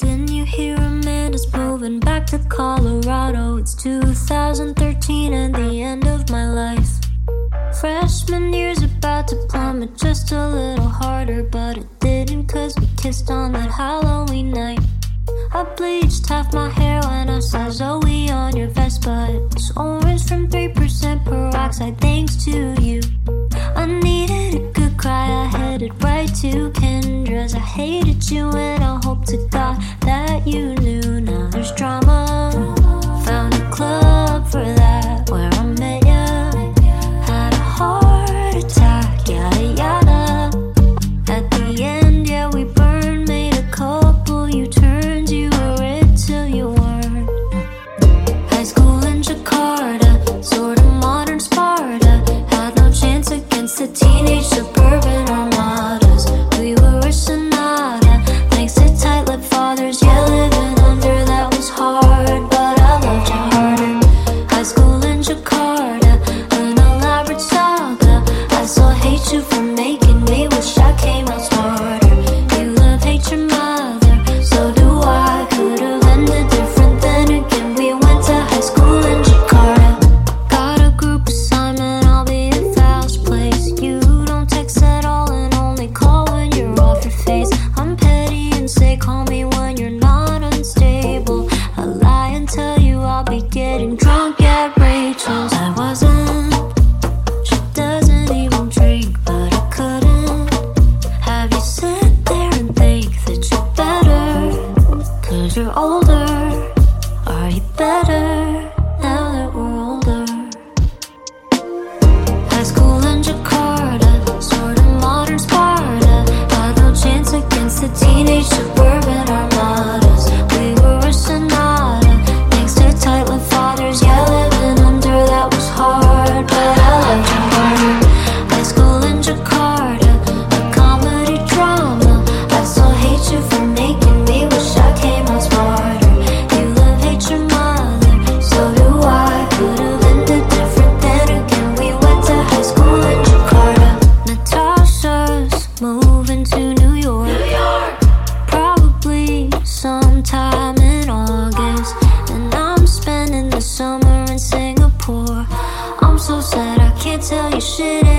Then you hear Amanda's moving back to Colorado. It's 2013 and the end of my life. Freshman year's about to plummet just a little harder, but it didn't, cause we kissed on that Halloween night. I bleached half my hair when I saw Zoe on your Vespa. It was orange from 3% peroxide, thanks to you. I needed a good cry, I headed right to Kendra's. I hated you and I hope to God that you knew. Now there's drama, found a club for that, where I met ya. Had a heart attack, yada yada. At the end, yeah, we burned, made a couple U-turns. You were it till you weren't. High school in Jakarta, sort of modern Sparta. Had no chance against the teenage suburban armadas. We were a sonata, thanks to tight-lipped fathers. Yeah, living under that was hard, but I loved you harder. High school in Jakarta, an elaborate saga. I still hate you for making me wish I came out smarter. You love, hate your mother, so do I. Could've ended different, then again we went to high school in Jakarta. Got a group assignment, I'll be at Val's place. You don't text at all and only call when you're off your face. I'm petty and say call me when you're not unstable. I lie and tell you I'll be getting drunk at Rachel's. I wasn't, she doesn't even drink, but I couldn't have you sit there and think that you're better, cause you're older. Are you better now that we're older? High school in Jakarta, sort of modern Sparta. Had no chance against the teenage suburban armadas. We were a sonata, thanks to tight-lipped fathers. Yeah, living under that was hard, but I loved you harder. High school in Jakarta, a comedy drama. I still hate you for making me wish I came out smarter. You love, hate your mother, so do I. Could've ended different, then again we went to high school in Jakarta. Natasha's moving to New York, probably sometime in August. And I'm spending the summer in Singapore. I'm so sad I can't tell you shit